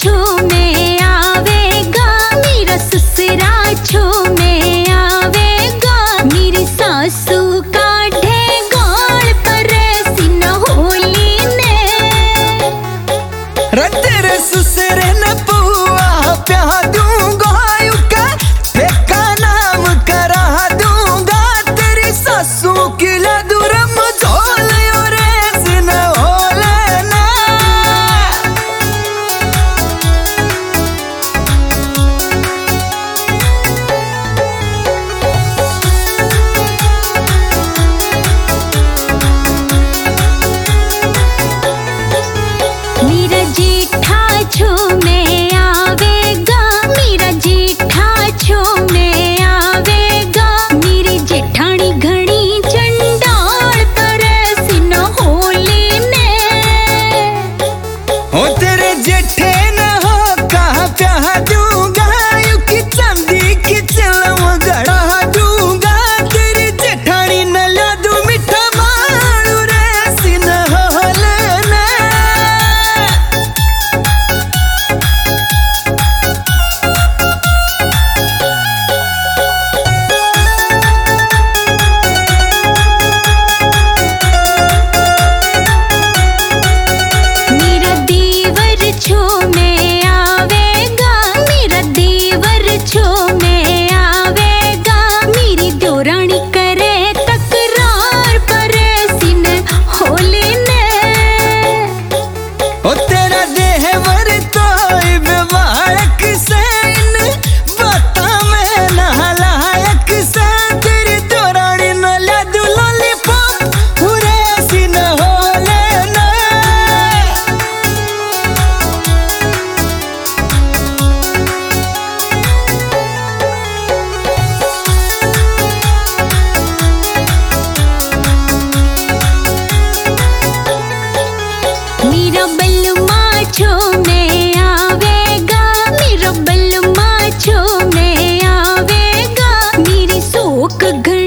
छू में आवेगा, मेरा ससुरा छू में आवेगा, मेरी सासू काढ़े गाल पर सीना होली ने। तेरे ससुरे ने पुआ प्या दूंगा, युका फेंका नाम करा दूंगा, तेरी सासू की लदुरम झोल और सीना होले ना। मेरा जेठा छू में आवेगा, मेरा जेठा छू में आवेगा, मेरी जेठानी घड़ी चंडाल पर सीना होली ने। हो तेरे जेठे न हो कहा प्या दूंगा, युकी चांदी की चिलम गड़ा दूंगा, तेरी जेठानी न लदू मिठा मारू रे सीना होले ना। मेरा देवर छू में आवेगा, मेरा देवर छू में आवेगा, मेरी देवरानी करे तकरार पर सीन होली ने। ओ तेरा देवर तो विवाहक से इन बातों में नालायक से, तेरी दौरानी न लदू लॉलीपॉप पूरे सीन होले ना। मेरा बलमा छू में आवेगा, मेरा बलमा छू में आवेगा, मेरी सोक